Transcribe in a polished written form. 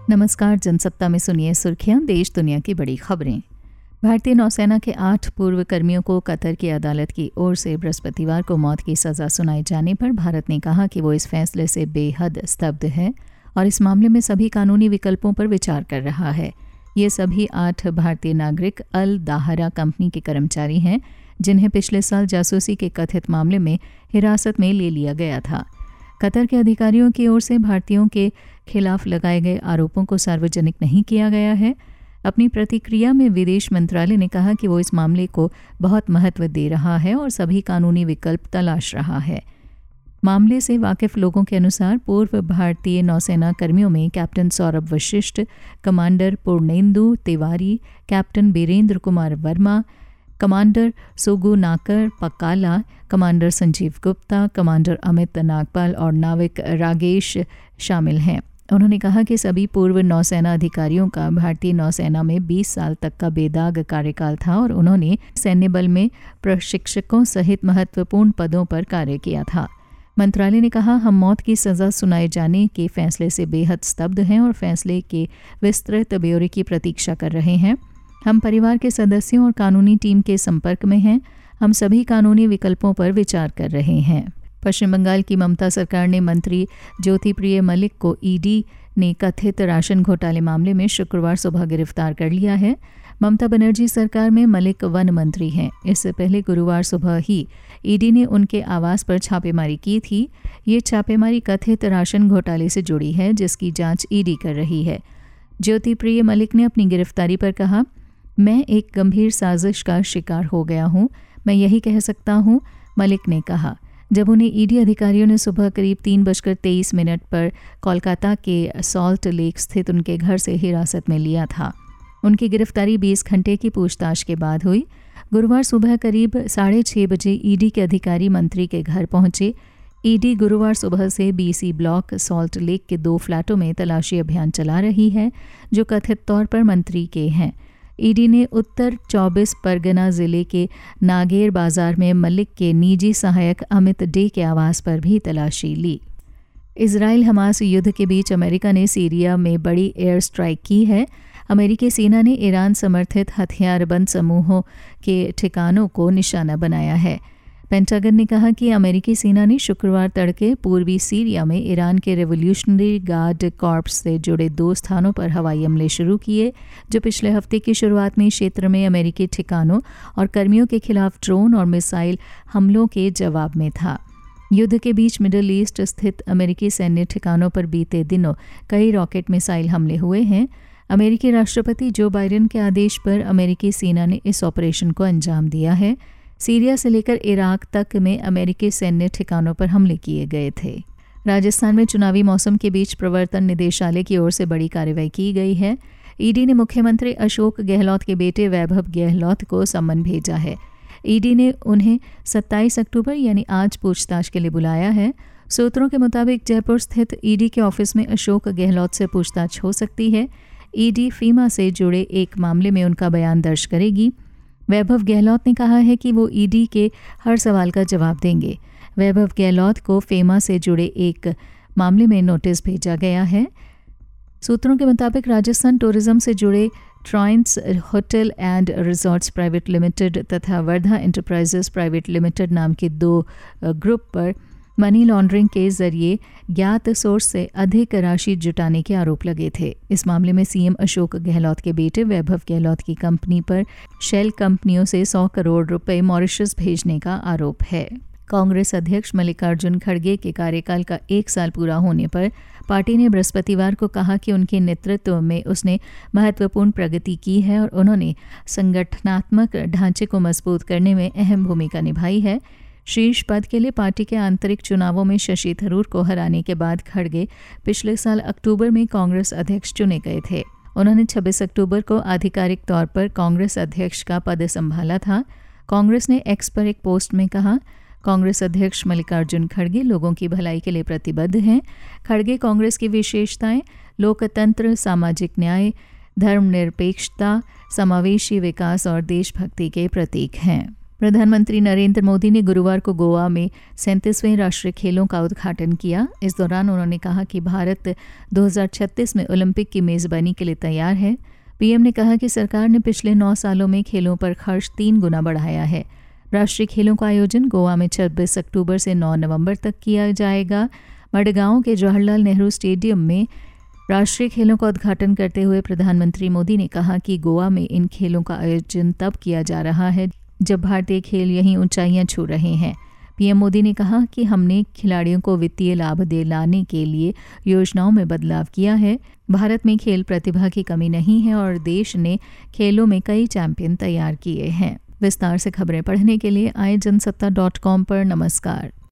नमस्कार। जनसत्ता में सुनिए सुर्खियां, देश दुनिया की बड़ी खबरें। भारतीय नौसेना के 8 पूर्व कर्मियों को कतर की अदालत की ओर से बृहस्पतिवार को मौत की सज़ा सुनाए जाने पर भारत ने कहा कि वो इस फैसले से बेहद स्तब्ध है और इस मामले में सभी कानूनी विकल्पों पर विचार कर रहा है। ये सभी 8 भारतीय नागरिक अल दाहरा कंपनी के कर्मचारी हैं, जिन्हें पिछले साल जासूसी के कथित मामले में हिरासत में ले लिया गया था। कतर के अधिकारियों की ओर से भारतीयों के खिलाफ लगाए गए आरोपों को सार्वजनिक नहीं किया गया है। अपनी प्रतिक्रिया में विदेश मंत्रालय ने कहा कि वो इस मामले को बहुत महत्व दे रहा है और सभी कानूनी विकल्प तलाश रहा है। मामले से वाकिफ लोगों के अनुसार पूर्व भारतीय नौसेना कर्मियों में captain Saurabh Vashishtha, commander Purnendu Tiwari, captain Birendra Kumar Verma, commander Sogu Nakar Pakala, commander Sanjeev Gupta, commander Amit Nagpal और नाविक रागेश शामिल हैं। उन्होंने कहा कि सभी पूर्व नौसेना अधिकारियों का भारतीय नौसेना में 20 साल तक का बेदाग कार्यकाल था और उन्होंने सैन्य बल में प्रशिक्षकों सहित महत्वपूर्ण पदों पर कार्य किया था। मंत्रालय ने कहा, हम मौत की सज़ा सुनाए जाने के फैसले से बेहद स्तब्ध हैं और फैसले के विस्तृत ब्यौरे की प्रतीक्षा कर रहे हैं। हम परिवार के सदस्यों और कानूनी टीम के संपर्क में हैं। हम सभी कानूनी विकल्पों पर विचार कर रहे हैं। पश्चिम बंगाल की ममता सरकार ने मंत्री ज्योतिप्रिय मलिक को ईडी ने कथित राशन घोटाले मामले में शुक्रवार सुबह गिरफ्तार कर लिया है। ममता बनर्जी सरकार में मलिक वन मंत्री हैं। इससे पहले गुरुवार सुबह ही ईडी ने उनके आवास पर छापेमारी की थी। ये छापेमारी कथित राशन घोटाले से जुड़ी है, जिसकी जांच ईडी कर रही है। ज्योतिप्रिय मलिक ने अपनी गिरफ्तारी पर कहा, मैं एक गंभीर साजिश का शिकार हो गया हूं, मैं यही कह सकता हूं, मलिक ने कहा, जब उन्हें ईडी अधिकारियों ने सुबह करीब 3:23 पर कोलकाता के सॉल्ट लेक स्थित उनके घर से हिरासत में लिया था। उनकी गिरफ्तारी 20 घंटे की पूछताछ के बाद हुई। गुरुवार सुबह करीब 6:30 बजे ईडी के अधिकारी मंत्री के घर पहुंचे। ईडी गुरुवार सुबह से बीसी ब्लॉक सॉल्ट लेक के 2 फ्लैटों में तलाशी अभियान चला रही है, जो कथित तौर पर मंत्री के हैं। ईडी ने उत्तर 24 परगना जिले के नागेर बाजार में मलिक के निजी सहायक अमित डे के आवास पर भी तलाशी ली। इजराइल हमास युद्ध के बीच अमेरिका ने सीरिया में बड़ी एयर स्ट्राइक की है। अमेरिकी सेना ने ईरान समर्थित हथियारबंद समूहों के ठिकानों को निशाना बनाया है। पेंटागन ने कहा कि अमेरिकी सेना ने शुक्रवार तड़के पूर्वी सीरिया में ईरान के रेवोल्यूशनरी गार्ड कॉर्प्स से जुड़े 2 स्थानों पर हवाई हमले शुरू किए, जो पिछले हफ्ते की शुरुआत में क्षेत्र में अमेरिकी ठिकानों और कर्मियों के खिलाफ ड्रोन और मिसाइल हमलों के जवाब में था। युद्ध के बीच मिडल ईस्ट स्थित अमेरिकी सैन्य ठिकानों पर बीते दिनों कई रॉकेट मिसाइल हमले हुए हैं। अमेरिकी राष्ट्रपति जो बाइडेन के आदेश पर अमेरिकी सेना ने इस ऑपरेशन को अंजाम दिया है। सीरिया से लेकर इराक तक में अमेरिकी सैन्य ठिकानों पर हमले किए गए थे। राजस्थान में चुनावी मौसम के बीच प्रवर्तन निदेशालय की ओर से बड़ी कार्रवाई की गई है। ईडी ने मुख्यमंत्री अशोक गहलोत के बेटे वैभव गहलोत को सम्मन भेजा है। ईडी ने उन्हें 27 अक्टूबर यानी आज पूछताछ के लिए बुलाया है। सूत्रों के मुताबिक जयपुर स्थित ईडी के ऑफिस में अशोक गहलोत से पूछताछ हो सकती है। ईडी फीमा से जुड़े एक मामले में उनका बयान दर्ज करेगी। वैभव गहलोत ने कहा है कि वो ईडी के हर सवाल का जवाब देंगे। वैभव गहलोत को फेमा से जुड़े एक मामले में नोटिस भेजा गया है। सूत्रों के मुताबिक राजस्थान टूरिज्म से जुड़े ट्राइंस hotel and resorts private limited तथा वर्धा एंटरप्राइजेस प्राइवेट लिमिटेड नाम के 2 ग्रुप पर मनी लॉन्ड्रिंग के जरिए ज्ञात सोर्स से अधिक राशि जुटाने के आरोप लगे थे। इस मामले में सीएम अशोक गहलोत के बेटे वैभव गहलोत की कंपनी पर शेल कंपनियों से 100 करोड़ रुपए मॉरिशस भेजने का आरोप है। कांग्रेस अध्यक्ष मल्लिकार्जुन खड़गे के कार्यकाल का 1 साल पूरा होने पर पार्टी ने बृहस्पतिवार को कहा कि उनके नेतृत्व में उसने महत्वपूर्ण प्रगति की है और उन्होंने संगठनात्मक ढांचे को मजबूत करने में अहम भूमिका निभाई है। शीर्ष पद के लिए पार्टी के आंतरिक चुनावों में शशि थरूर को हराने के बाद खड़गे पिछले साल अक्टूबर में कांग्रेस अध्यक्ष चुने गए थे। उन्होंने 26 अक्टूबर को आधिकारिक तौर पर कांग्रेस अध्यक्ष का पद संभाला था। कांग्रेस ने एक्स पर एक पोस्ट में कहा, कांग्रेस अध्यक्ष मल्लिकार्जुन खड़गे लोगों की भलाई के लिए प्रतिबद्ध हैं। खड़गे कांग्रेस की विशेषताएं लोकतंत्र, सामाजिक न्याय, धर्मनिरपेक्षता, समावेशी विकास और देशभक्ति के प्रतीक हैं। प्रधानमंत्री नरेंद्र मोदी ने गुरुवार को गोवा में 37वें राष्ट्रीय खेलों का उद्घाटन किया। इस दौरान उन्होंने कहा कि भारत 2036 में ओलंपिक की मेज़बानी के लिए तैयार है। पीएम ने कहा कि सरकार ने पिछले 9 सालों में खेलों पर खर्च 3 गुना बढ़ाया है। राष्ट्रीय खेलों का आयोजन गोवा में 26 अक्टूबर से 9 नवंबर तक किया जाएगा। मडगांव के जवाहरलाल नेहरू स्टेडियम में राष्ट्रीय खेलों का उद्घाटन करते हुए प्रधानमंत्री मोदी ने कहा कि गोवा में इन खेलों का आयोजन तब किया जा रहा है जब भारतीय खेल यहीं ऊंचाइयां छू रहे हैं। पीएम मोदी ने कहा कि हमने खिलाड़ियों को वित्तीय लाभ दिलाने के लिए योजनाओं में बदलाव किया है। भारत में खेल प्रतिभा की कमी नहीं है और देश ने खेलों में कई चैंपियन तैयार किए हैं। विस्तार से खबरें पढ़ने के लिए आए जनसत्ता.com पर नमस्कार।